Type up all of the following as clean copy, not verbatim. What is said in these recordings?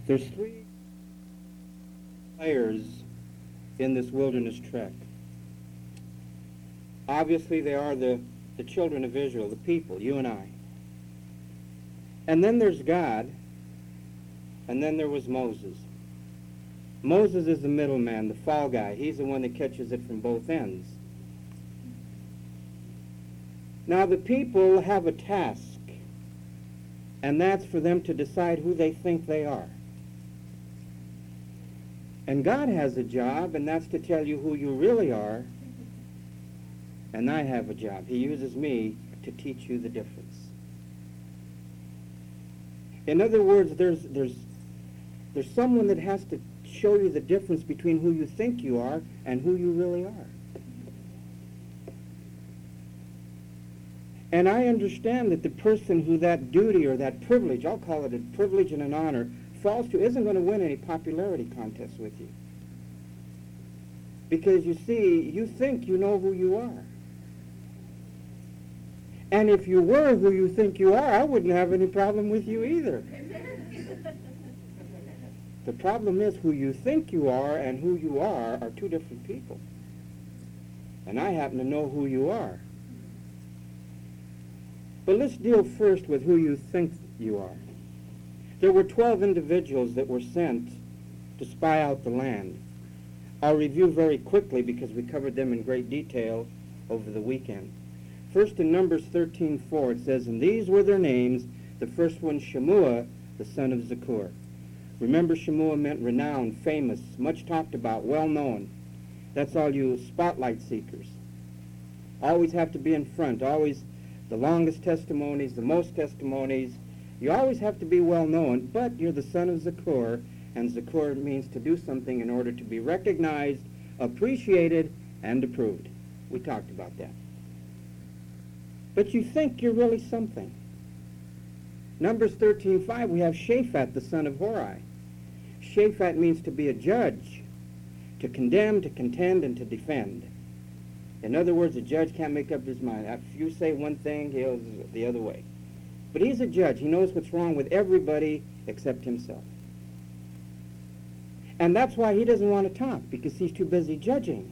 There's three players in this wilderness trek. Obviously, they are the children of Israel, the people, you and I. And then there's God, and then there was Moses. Moses is the middleman, the fall guy. He's the one that catches it from both ends. Now, the people have a task, and that's for them to decide who they think they are. And God has a job, and that's to tell you who you really are. And I have a job. He uses me to teach you the difference. In other words, there's someone that has to show you the difference between who you think you are and who you really are. And I understand that the person who that duty or that privilege, I'll call it a privilege and an honor, falls to isn't going to win any popularity contests with you. Because you see, you think you know who you are. And if you were who you think you are, I wouldn't have any problem with you either. The problem is who you think you are and who you are two different people. And I happen to know who you are. But let's deal first with who you think you are. There were 12 individuals that were sent to spy out the land. I'll review very quickly because we covered them in great detail over the weekend. First, in Numbers 13:4, it says, "And these were their names. The first one, Shemua, the son of Zakur." Remember, Shemua meant renowned, famous, much talked about, well-known. That's all you spotlight seekers. Always have to be in front, always the longest testimonies, the most testimonies. You always have to be well-known, but you're the son of Zakur, and Zakur means to do something in order to be recognized, appreciated, and approved. We talked about that. But you think you're really something. Numbers 13:5, we have Shaphat, the son of Hori. Shaphat means to be a judge, to condemn, to contend, and to defend. In other words, a judge can't make up his mind. If you say one thing, he'll the other way. But he's a judge. He knows what's wrong with everybody except himself. And that's why he doesn't want to talk, because he's too busy judging.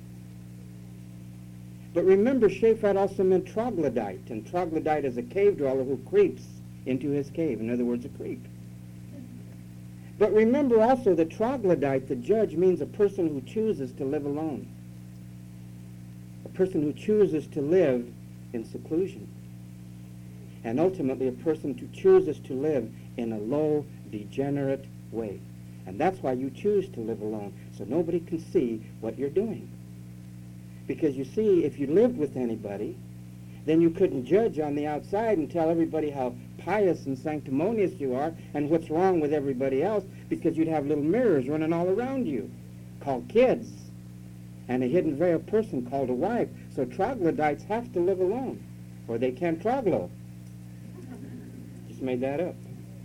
But remember, Shaphat also meant troglodyte, and troglodyte is a cave dweller who creeps into his cave. In other words, a creep. But remember also that troglodyte, the judge, means a person who chooses to live alone. A person who chooses to live in seclusion. And ultimately a person who chooses to live in a low, degenerate way. And that's why you choose to live alone, so nobody can see what you're doing. Because you see, if you lived with anybody, then you couldn't judge on the outside and tell everybody how pious and sanctimonious you are and what's wrong with everybody else, because you'd have little mirrors running all around you called kids and a hidden veil person called a wife. So troglodytes have to live alone or they can't troglo. Just made that up.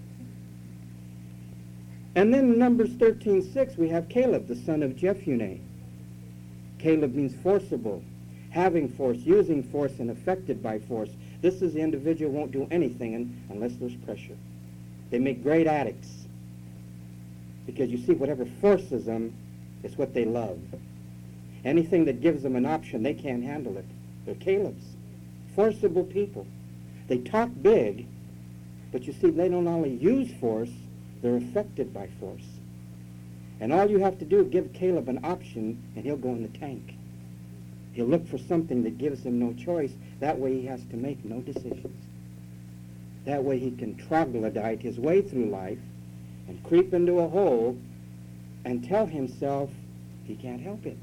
And then in Numbers 13:6 we have Caleb, the son of Jephunneh. Caleb means forcible, having force, using force, and affected by force. This is the individual who won't do anything unless there's pressure. They make great addicts. Because you see, whatever forces them is what they love. Anything that gives them an option, they can't handle it. They're Calebs. Forcible people. They talk big, but you see, they don't only use force, they're affected by force. And all you have to do is give Caleb an option, and he'll go in the tank. He'll look for something that gives him no choice. That way he has to make no decisions. That way he can troglodyte his way through life and creep into a hole and tell himself he can't help it.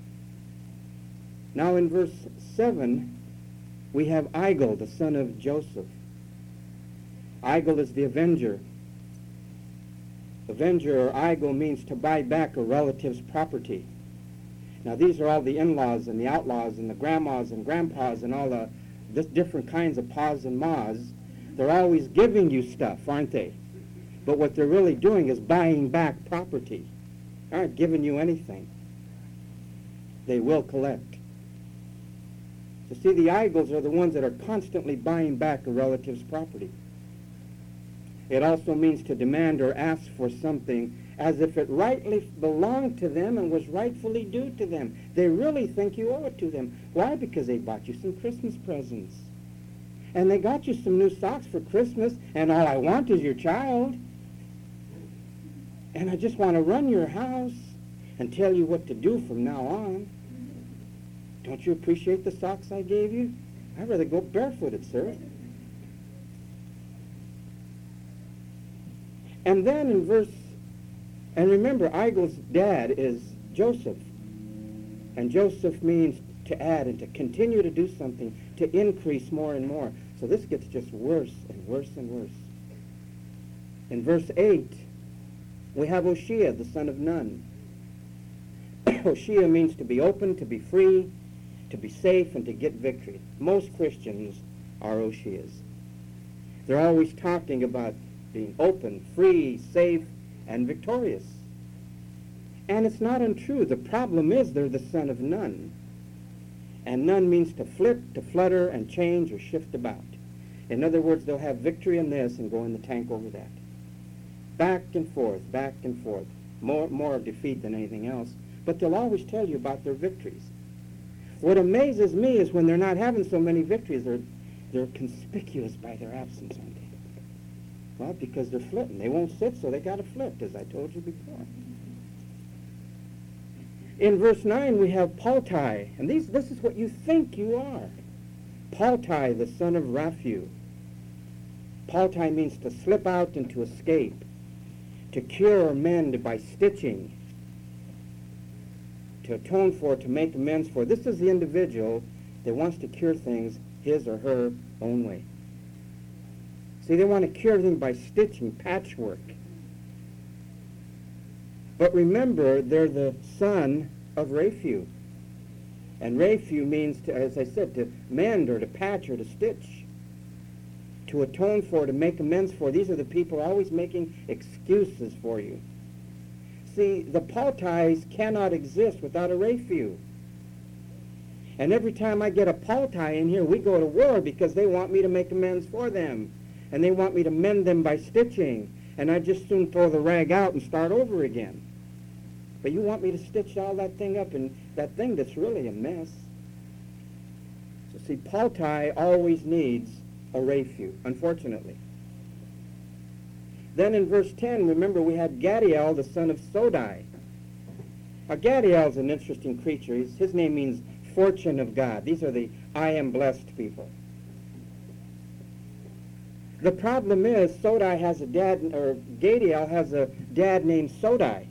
Now in verse 7, we have Igal, the son of Joseph. Igal is the avenger. Avenger, or Igal, means to buy back a relative's property. Now these are all the in-laws and the outlaws and the grandmas and grandpas and all the different kinds of pas and mas. They're always giving you stuff, aren't they? But what they're really doing is buying back property. They aren't giving you anything. They will collect. So see, the Igals are the ones that are constantly buying back a relative's property. It also means to demand or ask for something as if it rightly belonged to them and was rightfully due to them. They really think you owe it to them. Why? Because they bought you some Christmas presents. And they got you some new socks for Christmas, and all I want is your child. And I just want to run your house and tell you what to do from now on. Don't you appreciate the socks I gave you? I'd rather go barefooted, sir. And then in and remember, Igel's dad is Joseph. And Joseph means to add and to continue to do something, to increase more and more. So this gets just worse and worse and worse. In verse 8, we have Oshea, the son of Nun. Oshea means to be open, to be free, to be safe, and to get victory. Most Christians are Osheas. They're always talking about being open, free, safe, and victorious. And it's not untrue. The problem is they're the son of Nun. And Nun means to flit, to flutter, and change or shift about. In other words, they'll have victory in this and go in the tank over that. Back and forth, back and forth. More defeat than anything else. But they'll always tell you about their victories. What amazes me is when they're not having so many victories, they're conspicuous by their absence, aren't they? Well, because they're flitting. They won't sit, so they got to flit, as I told you before. In verse 9, we have Paltai, and this is what you think you are. Paltai, the son of Raphu. Paltai means to slip out and to escape, to cure or mend by stitching, to atone for, to make amends for. This is the individual that wants to cure things his or her own way. See, they want to cure them by stitching, patchwork. But remember, they're the son of Raphu. And Raphu means, to, as I said, to mend or to patch or to stitch, to atone for, to make amends for. These are the people always making excuses for you. See, the Paltais cannot exist without a Raphu. And every time I get a Paltai in here, we go to war because they want me to make amends for them. And they want me to mend them by stitching. And I just soon throw the rag out and start over again. But you want me to stitch all that thing up, and that thing that's really a mess. So see, Paltai always needs a Raphu, unfortunately. Then in verse 10, remember we had Gadiel, the son of Sodai. Now, Gadiel's an interesting creature. His name means fortune of God. These are the I am blessed people. The problem is Sodai has a dad, or Gadiel has a dad named Sodai.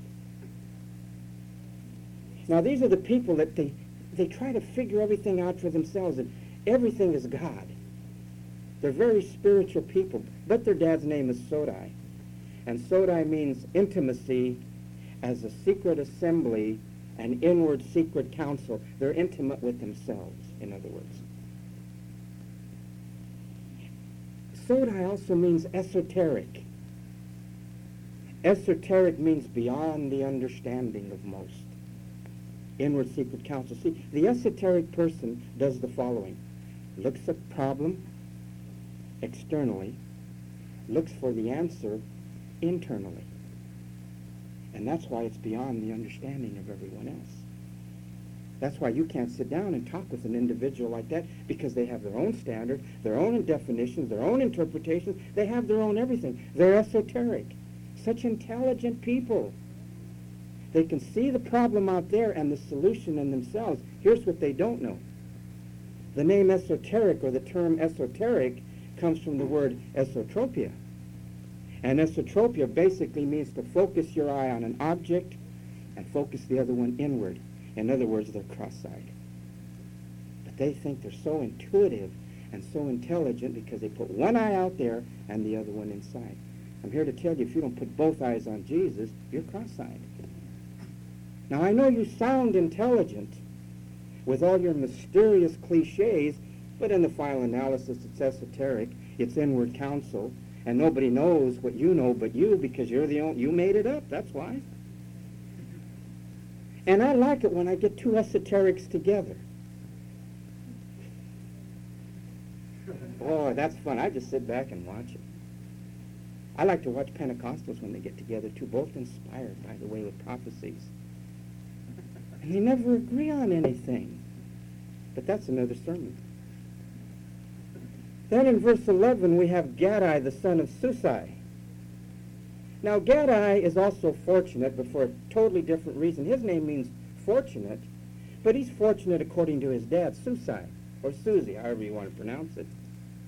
Now these are the people that they try to figure everything out for themselves, and everything is God. They're very spiritual people, but their dad's name is Sodai. And Sodai means intimacy as a secret assembly, an inward secret council. They're intimate with themselves, in other words. Sodai also means esoteric. Esoteric means beyond the understanding of most. Inward secret counsel. See, the esoteric person does the following. Looks at the problem externally, looks for the answer internally. And that's why it's beyond the understanding of everyone else. That's why you can't sit down and talk with an individual like that, because they have their own standard, their own definitions, their own interpretations. They have their own everything. They're esoteric. Such intelligent people. They can see the problem out there and the solution in themselves. Here's what they don't know. The name esoteric, or the term esoteric, comes from the word esotropia. And esotropia basically means to focus your eye on an object and focus the other one inward. In other words, they're cross-eyed. But they think they're so intuitive and so intelligent because they put one eye out there and the other one inside. I'm here to tell you, if you don't put both eyes on Jesus, you're cross-eyed. Now, I know you sound intelligent with all your mysterious cliches, but in the final analysis, it's esoteric, it's inward counsel, and nobody knows what you know but you, because you're the only, you made it up, that's why. And I like it when I get two esoterics together. Boy, that's fun. I just sit back and watch it. I like to watch Pentecostals when they get together, too, both inspired, by the way, with prophecies. And they never agree on anything. But that's another sermon. Then in verse 11, we have Gadai, the son of Susai. Now, Gadai is also fortunate, but for a totally different reason. His name means fortunate, but he's fortunate according to his dad, Susai, or Susie, however you want to pronounce it.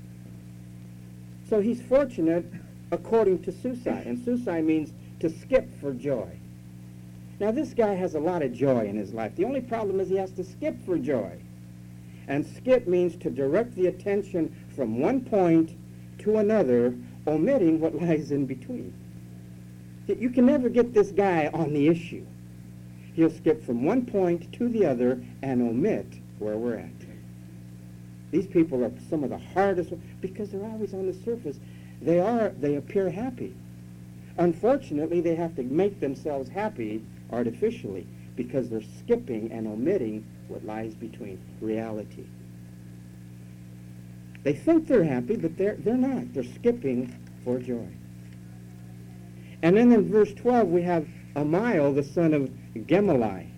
So he's fortunate according to Susai, and Susai means to skip for joy. Now, this guy has a lot of joy in his life. The only problem is he has to skip for joy. And skip means to direct the attention from one point to another, omitting what lies in between. You can never get this guy on the issue. He'll skip from one point to the other and omit where we're at. These people are some of the hardest, because they're always on the surface. They appear happy. Unfortunately, they have to make themselves happy artificially, because they're skipping and omitting what lies between reality. They think they're happy, but they're not. They're skipping for joy. And then in verse 12, we have Amiel, the son of Gemalli.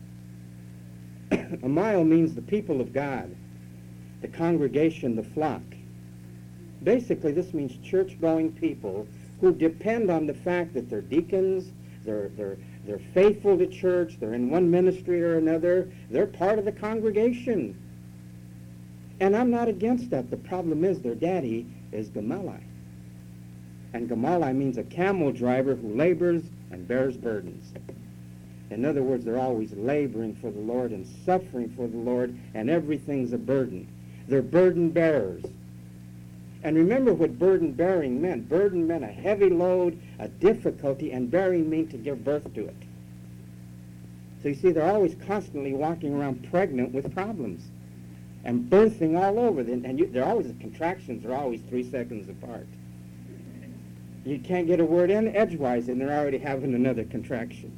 Amiel means the people of God, the congregation, the flock. Basically, this means church-going people who depend on the fact that they're deacons, they're faithful to church, they're in one ministry or another, they're part of the congregation. And I'm not against that. The problem is their daddy is Gemalli. And Gemalli means a camel driver who labors and bears burdens. In other words, they're always laboring for the Lord and suffering for the Lord, and everything's a burden. They're burden bearers. And remember what burden bearing meant. Burden meant a heavy load, a difficulty, and bearing meant to give birth to it. So you see, they're always constantly walking around pregnant with problems and birthing all over. They're always, the contractions are always 3 seconds apart. You can't get a word in edgewise, and they're already having another contraction.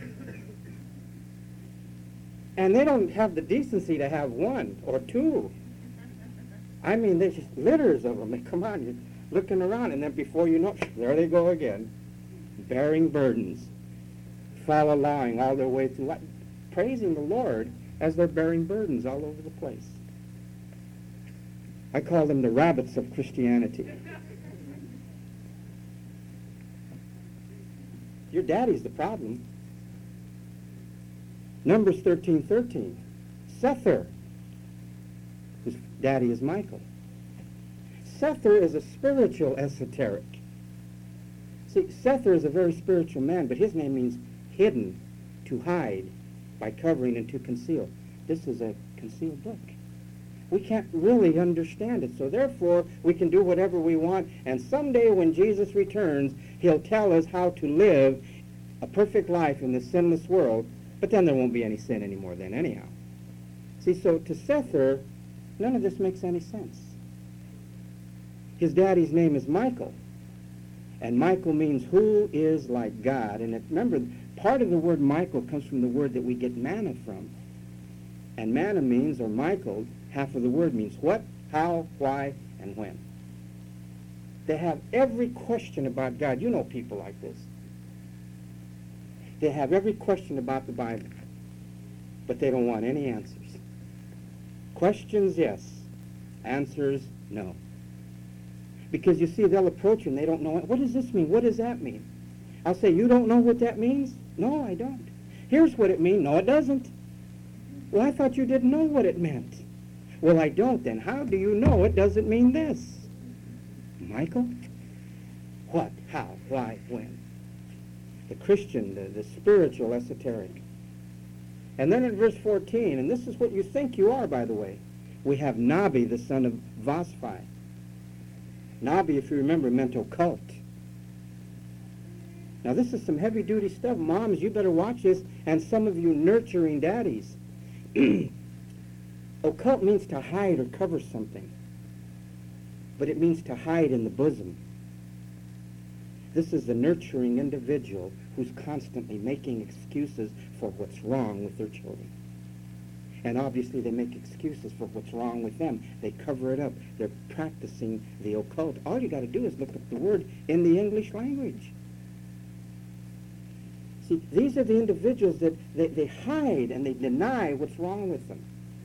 And they don't have the decency to have one or two. I mean, there's just litters of them. Come on, you're looking around, and then before you know, there they go again, bearing burdens, following all their way through life, praising the Lord as they're bearing burdens all over the place. I call them the rabbits of Christianity. Your daddy's the problem. Numbers 13:13. Sether, whose daddy is Michael. Sether is a spiritual esoteric. See, Sether is a very spiritual man, but his name means hidden, to hide, by covering and to conceal. This is a concealed book. We can't really understand it, so therefore we can do whatever we want, and someday when Jesus returns, he'll tell us how to live a perfect life in this sinless world, but then there won't be any sin anymore then anyhow. See, so to Sether, none of this makes any sense. His daddy's name is Michael, and Michael means who is like God. And remember, part of the word Michael comes from the word that we get manna from. And manna means, or Michael, half of the word means what, how, why, and when. They have every question about God. You know people like this. They have every question about the Bible, but they don't want any answers. Questions, yes. Answers, no. Because you see, they'll approach you and they don't know, what does this mean? What does that mean? I'll say, you don't know what that means? No, I don't. Here's what it means. No, it doesn't. Well, I thought you didn't know what it meant. Well, I don't. Then how do you know it doesn't mean this? Michael? What, how, why, when? The Christian, the spiritual esoteric. And then in verse 14, and this is what you think you are, by the way, we have Nabi, the son of Vosphi. Nabi, if you remember, meant occult. Now, this is some heavy-duty stuff. Moms, you better watch this, and some of you nurturing daddies. Occult means to hide or cover something, but it means to hide in the bosom. This is the nurturing individual who's constantly making excuses for what's wrong with their children. And obviously they make excuses for what's wrong with them. They cover it up. They're practicing the occult. All you got to do is look up the word in the English language. See, these are the individuals that they hide and they deny what's wrong with them.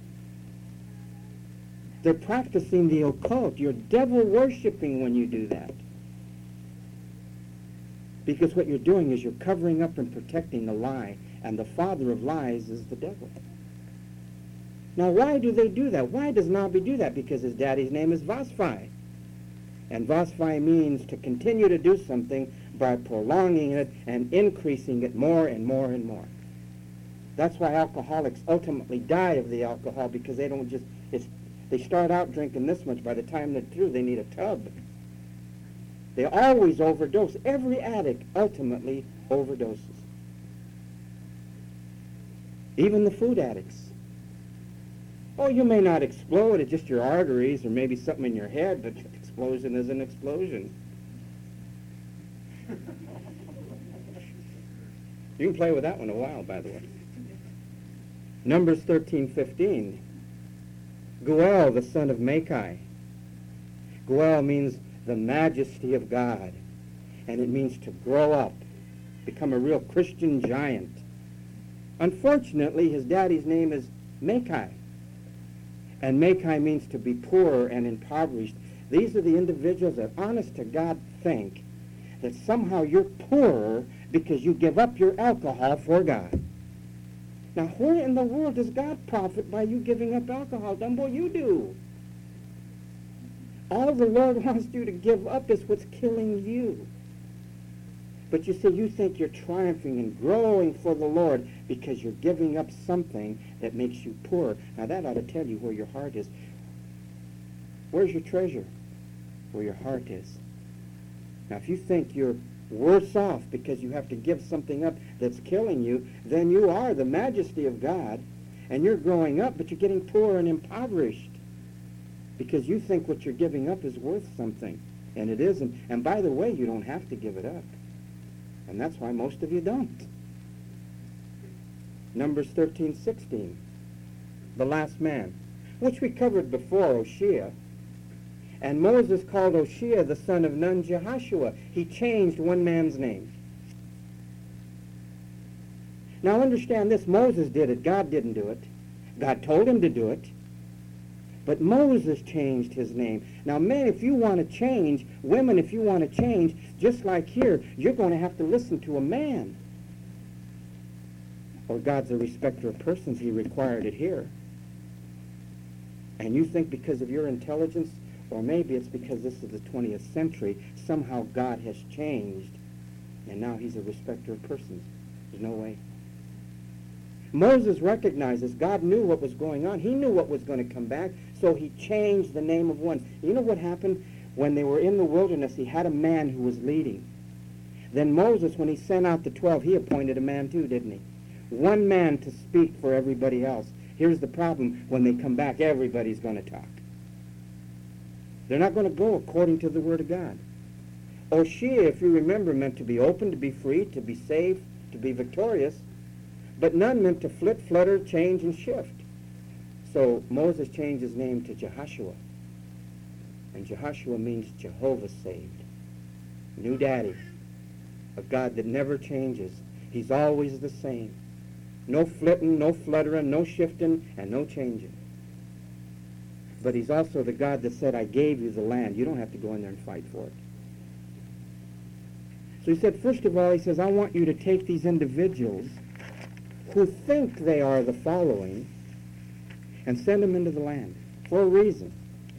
They're practicing the occult. You're devil worshiping when you do that. Because what you're doing is you're covering up and protecting the lie. And the father of lies is the devil. Now, why do they do that? Why does Nabi do that? Because his daddy's name is Vasfi. And Vasfi means to continue to do something by prolonging it and increasing it more and more and more. That's why alcoholics ultimately die of the alcohol, because they don't just, they start out drinking this much. By the time they're through, they need a tub. They always overdose. Every addict ultimately overdoses. Even the food addicts. Oh, you may not explode, it's just your arteries or maybe something in your head, but explosion is an explosion. You can play with that one a while, by the way. Numbers 13:15. Guel, the son of Machai. Guel means the majesty of God, and it means to grow up, become a real Christian giant. Unfortunately, his daddy's name is Machai, and Machai means to be poor and impoverished. These are the individuals that, honest to God, think that somehow you're poorer because you give up your alcohol for God. Now, where in the world does God profit by you giving up alcohol? Dumbo, you do. All the Lord wants you to give up is what's killing you. But you see, you think you're triumphing and growing for the Lord because you're giving up something that makes you poor. Now, that ought to tell you where your heart is. Where's your treasure? Where your heart is. Now, if you think you're worse off because you have to give something up that's killing you, then you are the majesty of God, and you're growing up, but you're getting poor and impoverished because you think what you're giving up is worth something, and it isn't. And by the way, you don't have to give it up, and that's why most of you don't. Numbers 13:16, the last man, which we covered before, Oshea. And Moses called Oshea the son of Nun Jehoshua. He changed one man's name. Now understand this, Moses did it, God didn't do it. God told him to do it. But Moses changed his name. Now men, if you want to change, women, if you want to change, just like here, you're going to have to listen to a man. Or God's a respecter of persons, he required it here. And you think because of your intelligence, or maybe it's because this is the 20th century, somehow God has changed, and now he's a respecter of persons. There's no way. Moses recognizes God knew what was going on. He knew what was going to come back, so he changed the name of one. You know what happened? When they were in the wilderness, he had a man who was leading. Then Moses, when he sent out the 12, he appointed a man too, didn't he? One man to speak for everybody else. Here's the problem. When they come back, everybody's going to talk. They're not going to go according to the Word of God. Oshea, if you remember, meant to be open, to be free, to be saved, to be victorious. But Nun meant to flit, flutter, change, and shift. So Moses changed his name to Jehoshua. And Jehoshua means Jehovah saved. New daddy. A God that never changes. He's always the same. No flitting, no fluttering, no shifting, and no changing. But he's also the God that said, I gave you the land. You don't have to go in there and fight for it. So he said, first of all, he says, I want you to take these individuals who think they are the following and send them into the land for a reason.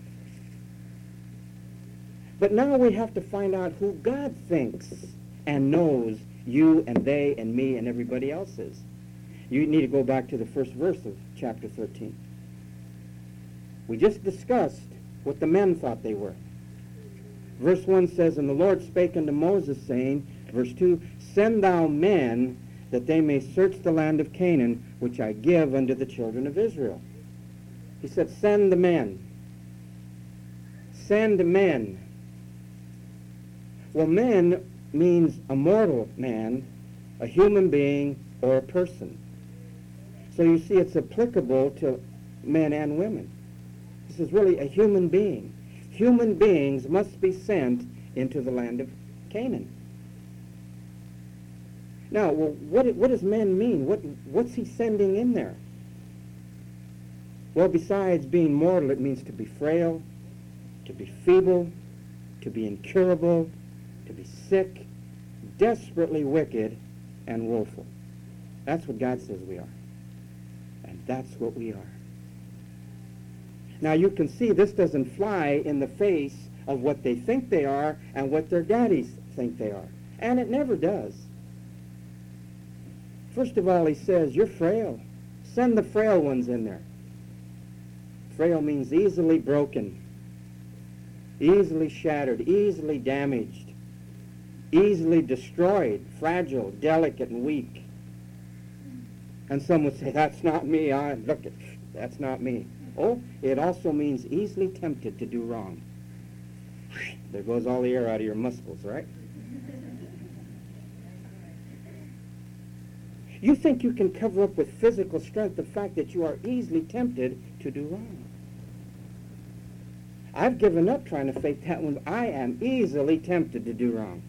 But now we have to find out who God thinks and knows you and they and me and everybody else is. You need to go back to the first verse of chapter 13. We just discussed what the men thought they were. Verse 1 says, And the Lord spake unto Moses, saying, verse 2, Send thou men, that they may search the land of Canaan, which I give unto the children of Israel. He said, send the men. Send men. Well, men means a mortal man, a human being, or a person. So you see, it's applicable to men and women. This is really a human being. Human beings must be sent into the land of Canaan. Now, well, what does men mean? What's he sending in there? Well, besides being mortal, it means to be frail, to be feeble, to be incurable, to be sick, desperately wicked, and woeful. That's what God says we are. And that's what we are. Now, you can see this doesn't fly in the face of what they think they are and what their daddies think they are. And it never does. First of all, he says, you're frail. Send the frail ones in there. Frail means easily broken, easily shattered, easily damaged, easily destroyed, fragile, delicate, and weak. And some would say, that's not me. That's not me. Oh, it also means easily tempted to do wrong. There goes all the air out of your muscles, right? You think you can cover up with physical strength the fact that you are easily tempted to do wrong. I've given up trying to fake that one. I am easily tempted to do wrong.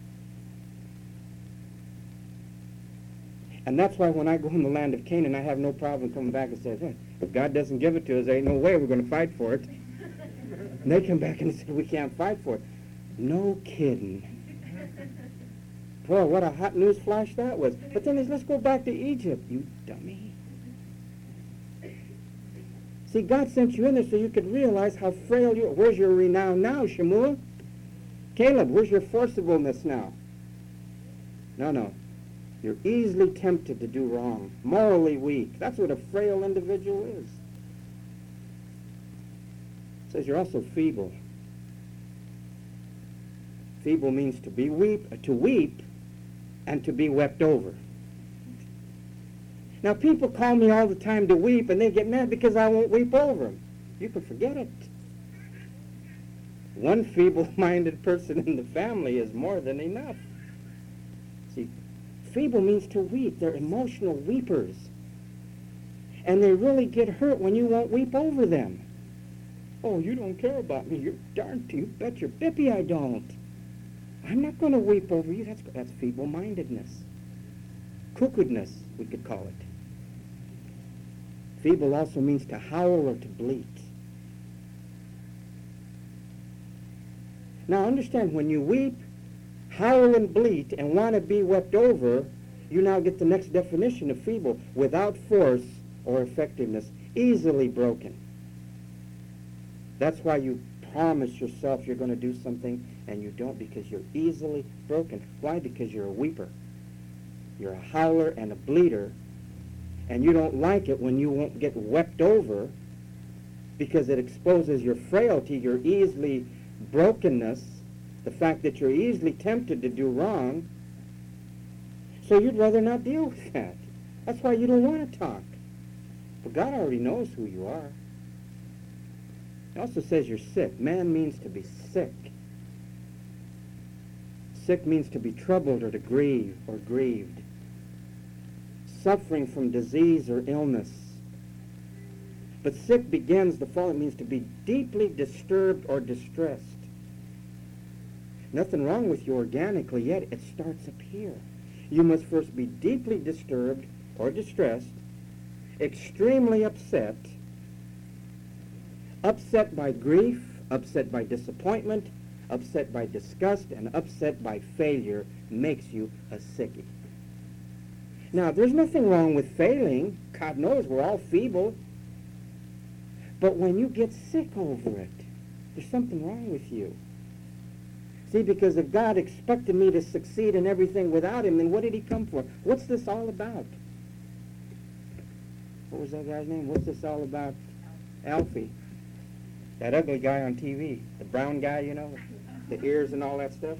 And that's why when I go in the land of Canaan, I have no problem coming back and saying, hey, if God doesn't give it to us, there ain't no way we're going to fight for it. And they come back and say, we can't fight for it. No kidding. Boy, what a hot news flash that was. But then let's go back to Egypt, you dummy. See, God sent you in there so you could realize how frail you are. Where's your renown now, Shemuel? Caleb, where's your forcibleness now? No. You're easily tempted to do wrong, morally weak. That's what a frail individual is. It says you're also feeble. Feeble means to weep and to be wept over. Now, people call me all the time to weep, and they get mad because I won't weep over them. You can forget it. One feeble-minded person in the family is more than enough. See, feeble means to weep. They're emotional weepers. And they really get hurt when you won't weep over them. Oh, you don't care about me. You're darned, you bet your bippy I don't. I'm not going to weep over you. That's feeble-mindedness. Crookedness, we could call it. Feeble also means to howl or to bleat. Now understand, when you weep, howl and bleat, and want to be wept over, you now get the next definition of feeble: without force or effectiveness, easily broken. That's why you promise yourself you're going to do something and you don't, because you're easily broken. Why? Because you're a weeper. You're a howler and a bleater, and you don't like it when you won't get wept over, because it exposes your frailty, your easily brokenness, the fact that you're easily tempted to do wrong. So you'd rather not deal with that. That's why you don't want to talk. But God already knows who you are. It also says you're sick. Man means to be sick. Sick means to be troubled or to grieve or grieved. Suffering from disease or illness. But sick begins, the following means to be deeply disturbed or distressed. Nothing wrong with you organically yet. It starts up here. You must first be deeply disturbed or distressed, extremely upset, upset by grief, upset by disappointment, upset by disgust, and upset by failure makes you a sickie. Now, there's nothing wrong with failing. God knows we're all feeble. But when you get sick over it, there's something wrong with you. See, because if God expected me to succeed in everything without him, then what did he come for? What's this all about? What was that guy's name? What's this all about? Alfie. That ugly guy on TV. The brown guy, you know, the ears and all that stuff.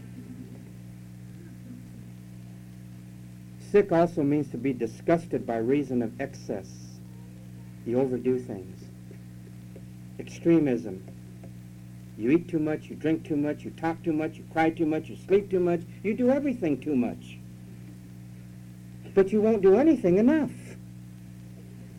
Sick also means to be disgusted by reason of excess. You overdo things. Extremism. You eat too much, you drink too much, you talk too much, you cry too much, you sleep too much, you do everything too much. But you won't do anything enough.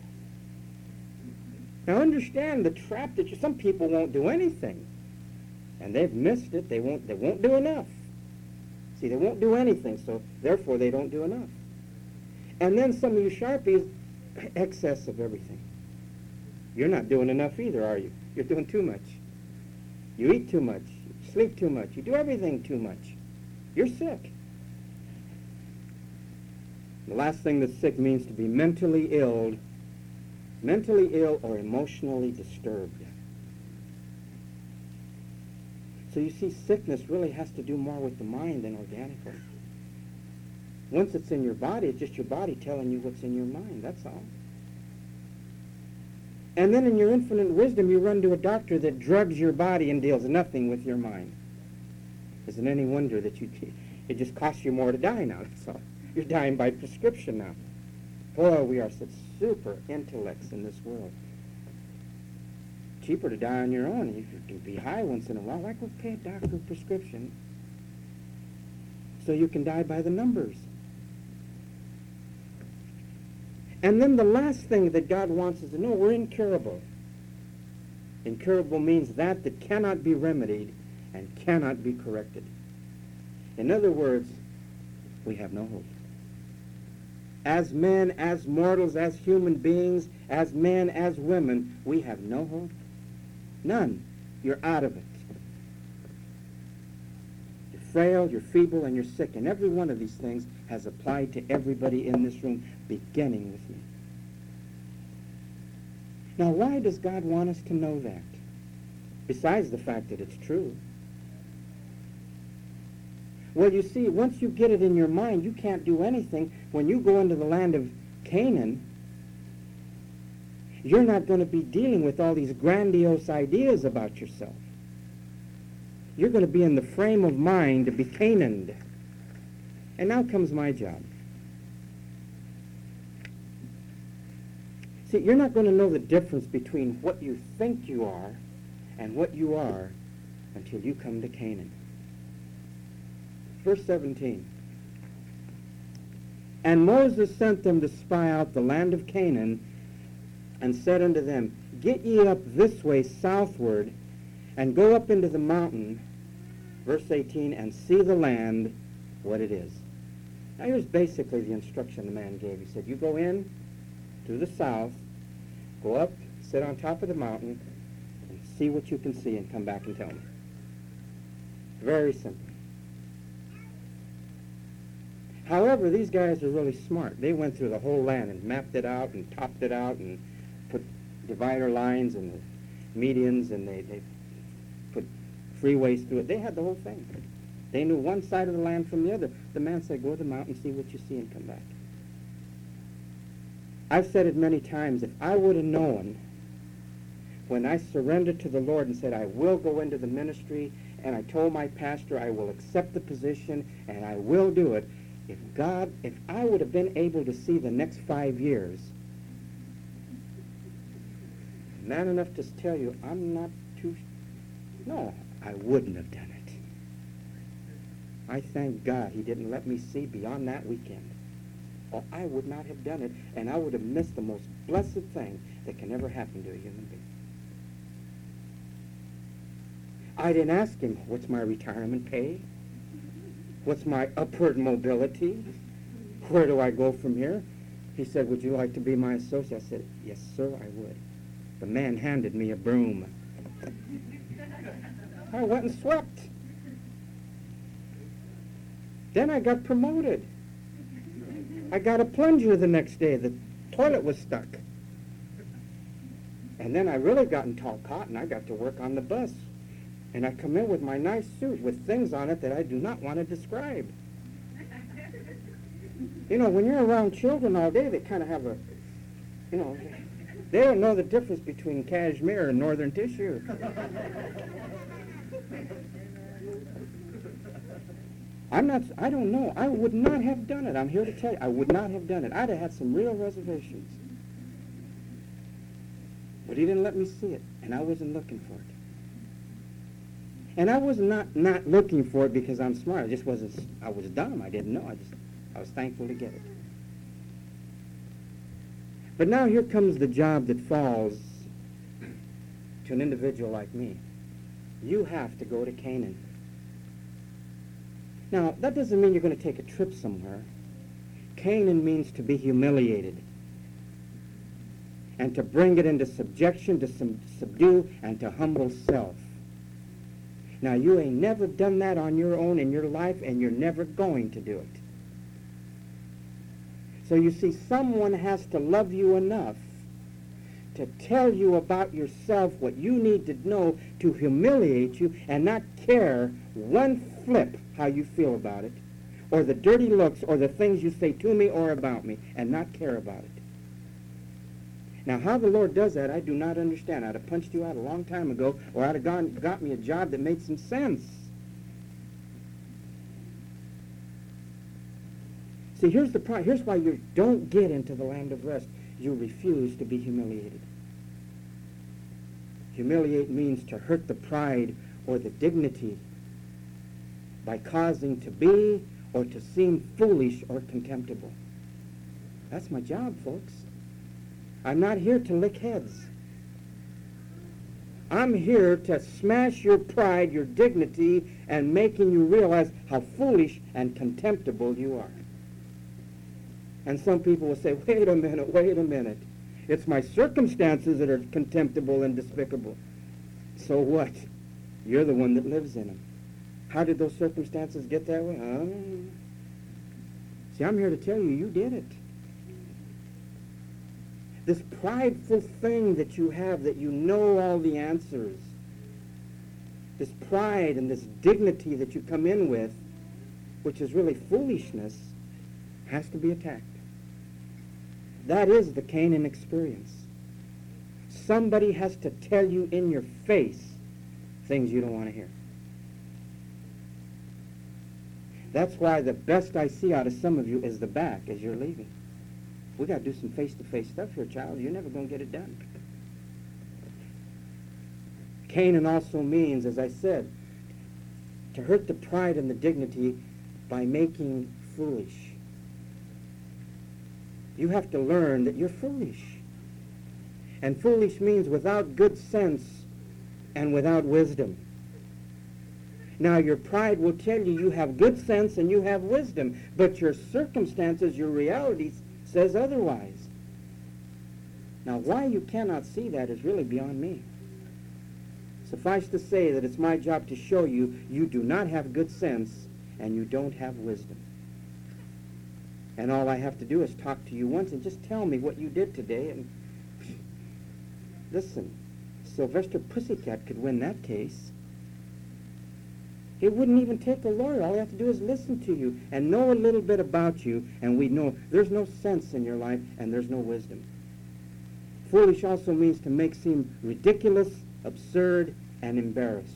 Now understand the trap that some people won't do anything. And they've missed it. They won't do enough. See, they won't do anything, so therefore they don't do enough. And then some of you sharpies, excess of everything. You're not doing enough either, are you? You're doing too much. You eat too much. You sleep too much. You do everything too much. You're sick. The last thing that sick means to be mentally ill or emotionally disturbed. So you see, sickness really has to do more with the mind than organically. Once it's in your body, it's just your body telling you what's in your mind, that's all. And then in your infinite wisdom, you run to a doctor that drugs your body and deals nothing with your mind. Isn't any wonder that it just costs you more to die now, that's all. You're dying by prescription now. Boy, we are such super intellects in this world. Cheaper to die on your own. If you can be high once in a while, why go pay a doctor a prescription so you can die by the numbers? And then the last thing that God wants us to know, we're incurable. Incurable means that cannot be remedied and cannot be corrected. In other words, we have no hope. As men, as mortals, as human beings, as men, as women, we have no hope. None. You're out of it. You're frail, you're feeble, and you're sick. And every one of these things has applied to everybody in this room, beginning with me. Now, why does God want us to know that? Besides the fact that it's true. Well, you see, once you get it in your mind, you can't do anything. When you go into the land of Canaan, you're not going to be dealing with all these grandiose ideas about yourself. You're going to be in the frame of mind to be Canaaned. And now comes my job. See, you're not going to know the difference between what you think you are and what you are until you come to Canaan. Verse 17. And Moses sent them to spy out the land of Canaan, and said unto them, Get ye up this way southward, and go up into the mountain, verse 18, and see the land, what it is. Now here's basically the instruction the man gave. He said, you go in to the south, go up, sit on top of the mountain, and see what you can see, and come back and tell me. Very simple. However, these guys are really smart. They went through the whole land and mapped it out and topped it out and put divider lines and the medians, and they put freeways through it. They had the whole thing. They knew one side of the land from the other. The man said, go to the mountain, see what you see, and come back. I've said it many times, if I would have known when I surrendered to the Lord and said, I will go into the ministry, and I told my pastor I will accept the position and I will do it, if I would have been able to see the next 5 years, man enough to tell you, no, I wouldn't have done it. I thank God he didn't let me see beyond that weekend, or I would not have done it, and I would have missed the most blessed thing that can ever happen to a human being. I didn't ask him, what's my retirement pay? What's my upward mobility? Where do I go from here? He said, would you like to be my associate? I said, yes, sir, I would. The man handed me a broom. I went and swept. Then I got promoted. I got a plunger the next day. The toilet was stuck. And then I really got in tall cotton. I got to work on the bus. And I come in with my nice suit with things on it that I do not want to describe. You know, when you're around children all day, they kind of have a, you know, they don't know the difference between cashmere and northern tissue. I don't know. I would not have done it. I'm here to tell you, I would not have done it. I'd have had some real reservations. But he didn't let me see it, and I wasn't looking for it. And I was not looking for it because I'm smart. I just wasn't, I was dumb. I didn't know. I was thankful to get it. But now here comes the job that falls to an individual like me, you have to go to Canaan. Now, that doesn't mean you're going to take a trip somewhere. Canaan means to be humiliated and to bring it into subjection, to subdue, and to humble self. Now, you ain't never done that on your own in your life, and you're never going to do it. So you see, someone has to love you enough to tell you about yourself what you need to know to humiliate you and not care one flip how you feel about it, or the dirty looks or the things you say to me or about me, and not care about it. Now, how the Lord does that, I do not understand. I'd have punched you out a long time ago, or I'd have got me a job that made some sense. See, here's the problem. Here's why you don't get into the land of rest. You refuse to be humiliated. Humiliate means to hurt the pride or the dignity by causing to be or to seem foolish or contemptible. That's my job, folks. I'm not here to lick heads. I'm here to smash your pride, your dignity, and making you realize how foolish and contemptible you are. And some people will say, wait a minute. It's my circumstances that are contemptible and despicable. So what? You're the one that lives in them. How did those circumstances get that way? See, I'm here to tell you, you did it. This prideful thing that you have, that you know all the answers, this pride and this dignity that you come in with, which is really foolishness, has to be attacked. That is the Canaan experience. Somebody has to tell you in your face things you don't want to hear. That's why the best I see out of some of you is the back as you're leaving. We got to do some face-to-face stuff here, child. You're never going to get it done. Canaan also means, as I said, to hurt the pride and the dignity by making foolish. You have to learn that you're foolish. And foolish means without good sense and without wisdom. Now, your pride will tell you you have good sense and you have wisdom, but your circumstances, your realities, says otherwise. Now, why you cannot see that is really beyond me. Suffice to say that it's my job to show you you do not have good sense and you don't have wisdom. And all I have to do is talk to you once and just tell me what you did today. And listen, Sylvester Pussycat could win that case. It wouldn't even take a lawyer. All you have to do is listen to you and know a little bit about you, and we know there's no sense in your life and there's no wisdom. Foolish also means to make seem ridiculous, absurd, and embarrassed.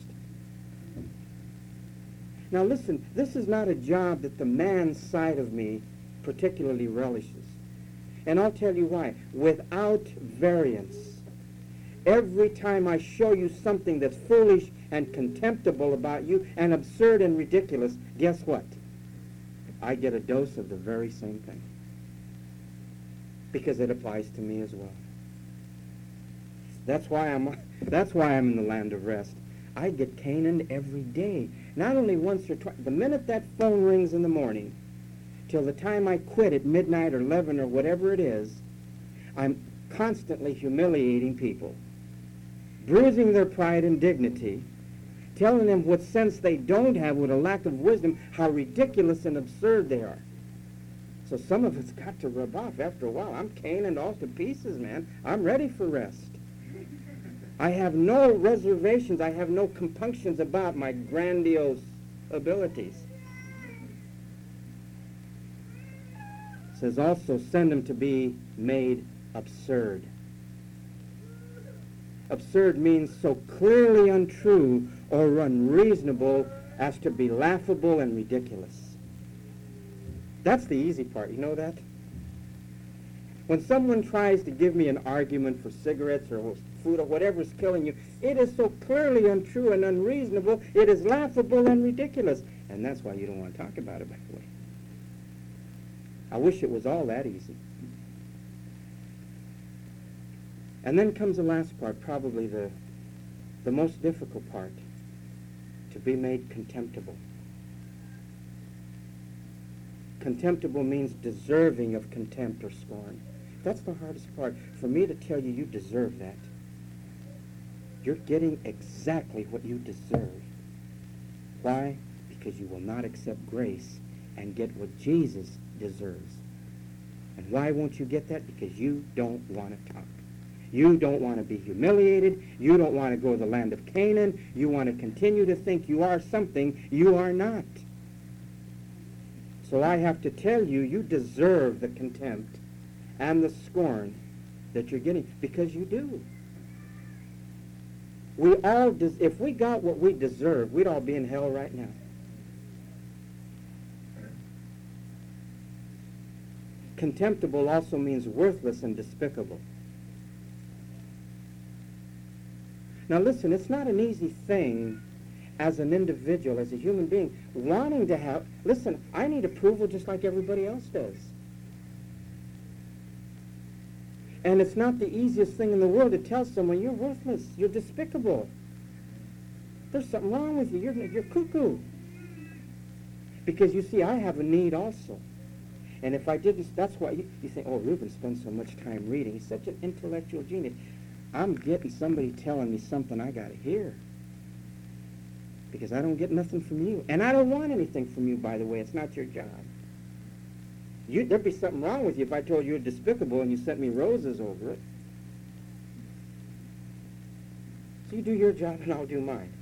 Now listen, this is not a job that the man's side of me particularly relishes. And I'll tell you why. Without variance, every time I show you something that's foolish and contemptible about you and absurd and ridiculous, guess what? I get a dose of the very same thing. Because it applies to me as well. That's why I'm in the land of rest. I get Canaan every day. Not only once or twice. The minute that phone rings in the morning, till the time I quit at midnight or 11 or whatever it is, I'm constantly humiliating people, bruising their pride and dignity, telling them what sense they don't have, with a lack of wisdom, how ridiculous and absurd they are. So some of it's got to rub off after a while. I'm Canaan all to pieces, man. I'm ready for rest. I have no reservations. I have no compunctions about my grandiose abilities. It says also, send them to be made absurd. Absurd means so clearly untrue or unreasonable as to be laughable and ridiculous. That's the easy part, you know that? When someone tries to give me an argument for cigarettes or food or whatever's killing you, it is so clearly untrue and unreasonable, it is laughable and ridiculous. And that's why you don't want to talk about it, by the way. I wish it was all that easy. And then comes the last part, probably the the most difficult part, to be made contemptible. Contemptible means deserving of contempt or scorn. That's the hardest part. For me to tell you, you deserve that. You're getting exactly what you deserve. Why? Because you will not accept grace and get what Jesus deserves. And why won't you get that? Because you don't want to talk. You don't want to be humiliated. You don't want to go to the land of Canaan. You want to continue to think you are something you are not. So I have to tell you, you deserve the contempt and the scorn that you're getting, because you do. We all, if we got what we deserve, we'd all be in hell right now. Contemptible also means worthless and despicable. Now listen, it's not an easy thing as an individual, as a human being, wanting to have, listen, I need approval just like everybody else does. And it's not the easiest thing in the world to tell someone you're worthless, you're despicable. There's something wrong with you, you're cuckoo. Because you see, I have a need also. And if I didn't, that's why you think, oh, Reuben spends so much time reading. He's such an intellectual genius. I'm getting somebody telling me something I got to hear. Because I don't get nothing from you. And I don't want anything from you, by the way. It's not your job. There'd be something wrong with you if I told you you're despicable and you sent me roses over it. So you do your job and I'll do mine.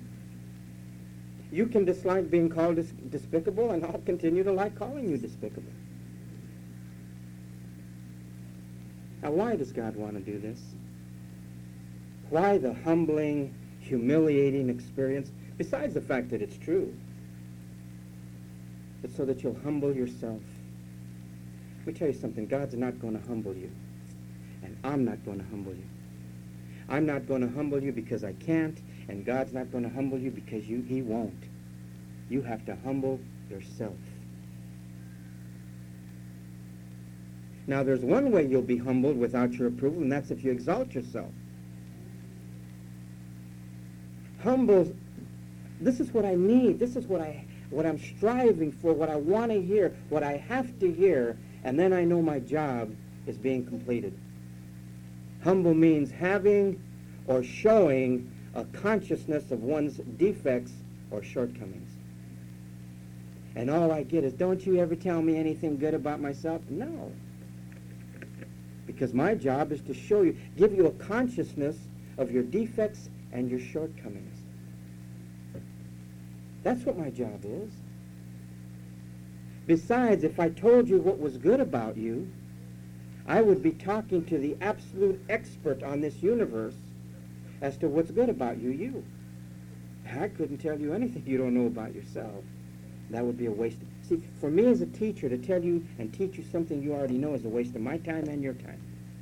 You can dislike being called despicable, and I'll continue to like calling you despicable. Now, why does God want to do this? Why the humbling, humiliating experience? Besides the fact that it's true. It's so that you'll humble yourself. Let me tell you something. God's not going to humble you. And I'm not going to humble you. I'm not going to humble you because I can't, and God's not going to humble you because He won't. You have to humble yourself. Now, there's one way you'll be humbled without your approval, and that's if you exalt yourself. Humble, this is what I need. This is what I'm striving for, what I want to hear, what I have to hear, and then I know my job is being completed. Humble means having or showing a consciousness of one's defects or shortcomings. And all I get is, don't you ever tell me anything good about myself? No. Because my job is to show you, give you a consciousness of your defects and your shortcomings. That's what my job is. Besides, if I told you what was good about you, I would be talking to the absolute expert on this universe as to what's good about you. I couldn't tell you anything you don't know about yourself. That would be a waste. See, for me as a teacher, to tell you and teach you something you already know is a waste of my time and your time.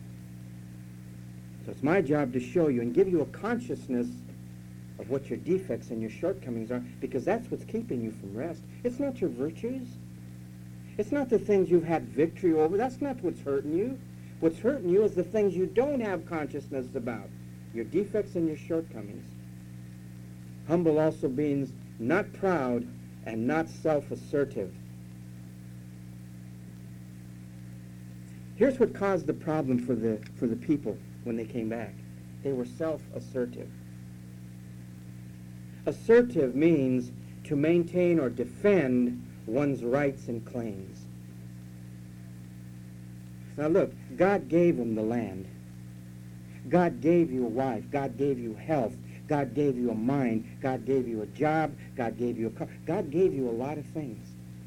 So it's my job to show you and give you a consciousness of what your defects and your shortcomings are, because that's what's keeping you from rest. It's not your virtues. It's not the things you've had victory over. That's not what's hurting you. What's hurting you is the things you don't have consciousness about, your defects and your shortcomings. Humble also means not proud and not self-assertive. Here's what caused the problem for the people when they came back. They were self-assertive. Assertive means to maintain or defend one's rights and claims. Now look, God gave them the land. God gave you a wife. God gave you health. God gave you a mind. God gave you a job. God gave you a car. God gave you a lot of things.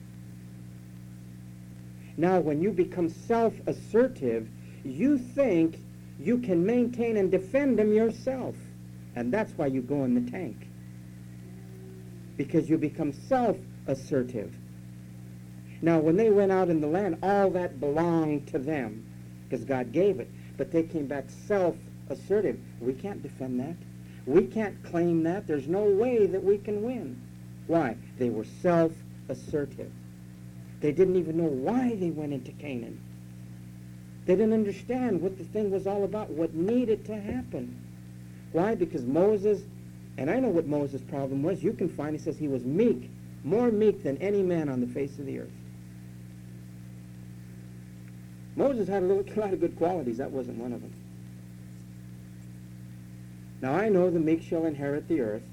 Now, when you become self-assertive, you think you can maintain and defend them yourself. And that's why you go in the tank. Because you become self-assertive. Now, when they went out in the land, all that belonged to them because God gave it. But they came back self-assertive. We can't defend that. We can't claim that. There's no way that we can win. Why? They were self-assertive. They didn't even know why they went into Canaan. They didn't understand what the thing was all about, what needed to happen. Why? Because Moses, and I know what Moses' problem was. You can find, he says he was meek, more meek than any man on the face of the earth. Moses had a lot of good qualities. That wasn't one of them. Now I know the meek shall inherit the earth,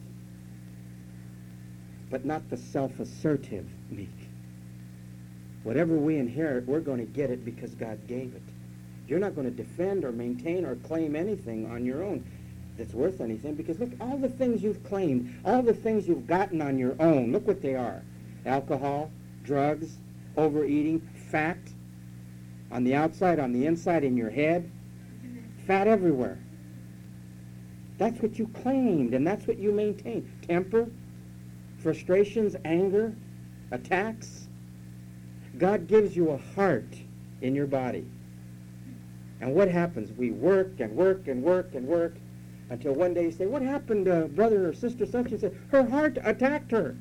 but not the self-assertive meek. Whatever we inherit, we're going to get it because God gave it. You're not going to defend or maintain or claim anything on your own that's worth anything, because look, all the things you've claimed, all the things you've gotten on your own, look what they are. Alcohol, drugs, overeating, fat, on the outside, on the inside, in your head, fat everywhere. That's what you claimed, and that's what you maintain. Temper, frustrations, anger, attacks. God gives you a heart in your body. And what happens? We work and work and work and work until one day you say, what happened to brother or sister such and such? Her heart attacked her.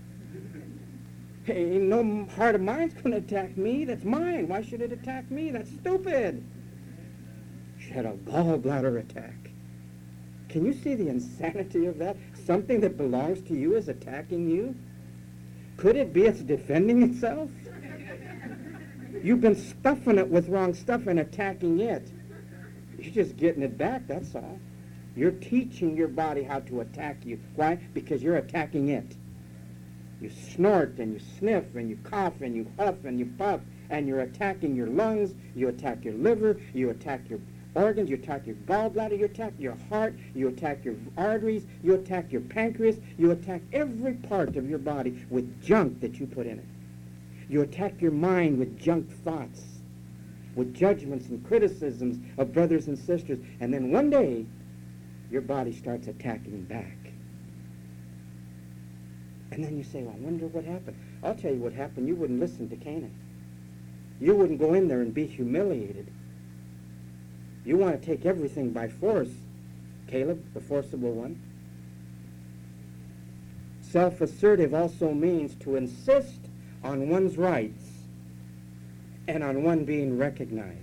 Hey, no heart of mine's going to attack me. That's mine. Why should it attack me? That's stupid. She had a gallbladder attack. Can you see the insanity of that? Something that belongs to you is attacking you? Could it be it's defending itself? You've been stuffing it with wrong stuff and attacking it. You're just getting it back, that's all. You're teaching your body how to attack you. Why? Because you're attacking it. You snort and you sniff and you cough and you huff and you puff and you're attacking your lungs, you attack your liver, you attack your organs, you attack your gallbladder, you attack your heart, you attack your arteries, you attack your pancreas, you attack every part of your body with junk that you put in it. You attack your mind with junk thoughts, with judgments and criticisms of brothers and sisters, and then one day your body starts attacking back. And then you say, well, I wonder what happened. I'll tell you what happened. You wouldn't listen to Canaan. You wouldn't go in there and be humiliated. You want to take everything by force. Caleb, the forcible one. Self-assertive also means to insist on one's rights and on one being recognized.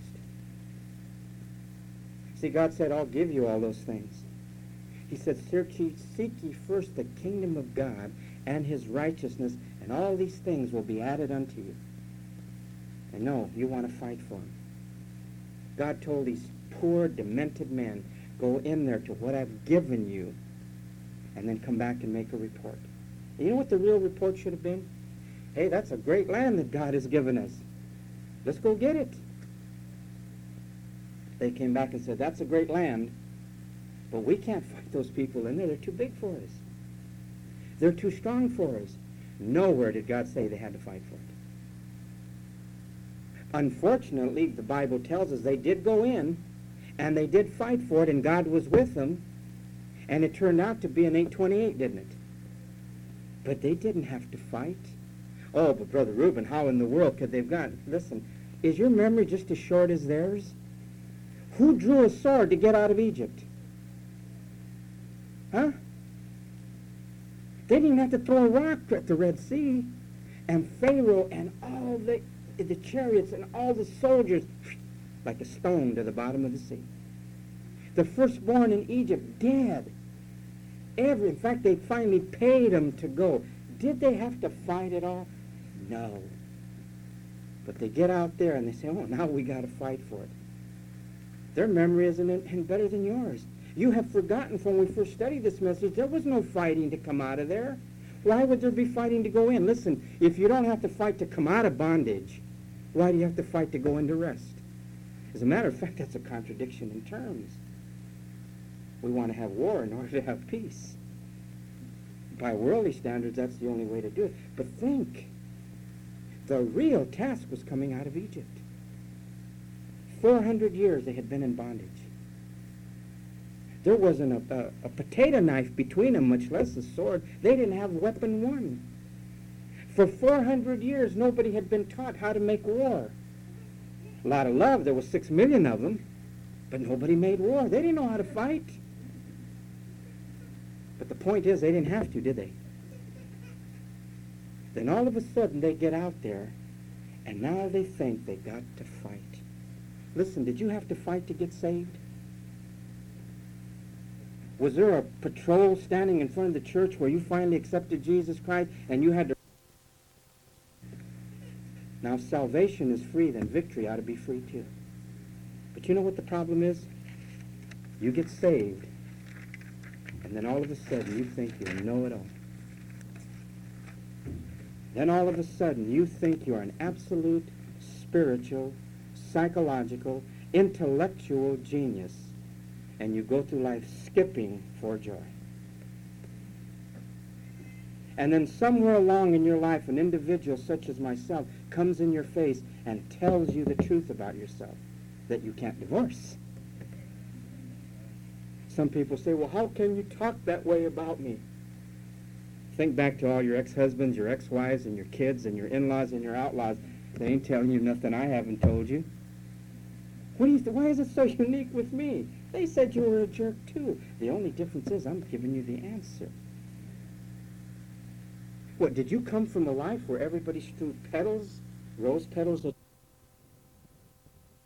See, God said, I'll give you all those things. He said, seek ye first the kingdom of God and his righteousness, and all these things will be added unto you. And no, you want to fight for him. God told these poor, demented men, go in there to what I've given you, and then come back and make a report. And you know what the real report should have been? Hey, that's a great land that God has given us. Let's go get it. They came back and said, that's a great land, but we can't fight those people in there. They're too big for us. They're too strong for us. Nowhere did God say they had to fight for it. Unfortunately, the Bible tells us they did go in, and they did fight for it, and God was with them, and it turned out to be an 828, didn't it? But they didn't have to fight. Oh, but Brother Reuben, how in the world could they've gone? Listen, is your memory just as short as theirs? Who drew a sword to get out of Egypt? Huh? They didn't even have to throw a rock at the Red Sea. And Pharaoh and all the chariots and all the soldiers, like a stone to the bottom of the sea. The firstborn in Egypt, dead. In fact, they finally paid them to go. Did they have to fight at all? No. But they get out there and they say, oh, now we got to fight for it. Their memory isn't better than yours. You have forgotten from when we first studied this message, there was no fighting to come out of there. Why would there be fighting to go in? Listen, if you don't have to fight to come out of bondage, why do you have to fight to go into rest? As a matter of fact, that's a contradiction in terms. We want to have war in order to have peace. By worldly standards, that's the only way to do it. But think, the real task was coming out of Egypt. 400 years they had been in bondage. There wasn't a potato knife between them, much less a sword. They didn't have weapon one. For 400 years, nobody had been taught how to make war. A lot of love. There was 6 million of them, but nobody made war. They didn't know how to fight. But the point is, they didn't have to, did they? Then all of a sudden, they get out there, and now they think they got to fight. Listen, did you have to fight to get saved? Was there a patrol standing in front of the church where you finally accepted Jesus Christ and you had to... Now, if salvation is free, then victory ought to be free too. But you know what the problem is? You get saved, and then all of a sudden you think you know it all. Then all of a sudden you think you're an absolute spiritual, psychological, intellectual genius, and you go through life skipping for joy. And then somewhere along in your life, an individual such as myself comes in your face and tells you the truth about yourself, that you can't divorce. Some people say, well, how can you talk that way about me? Think back to all your ex-husbands, your ex-wives, and your kids, and your in-laws, and your outlaws. They ain't telling you nothing I haven't told you. Why is it so unique with me? They said you were a jerk too. The only difference is I'm giving you the answer. What, did you come from a life where everybody threw petals, rose petals?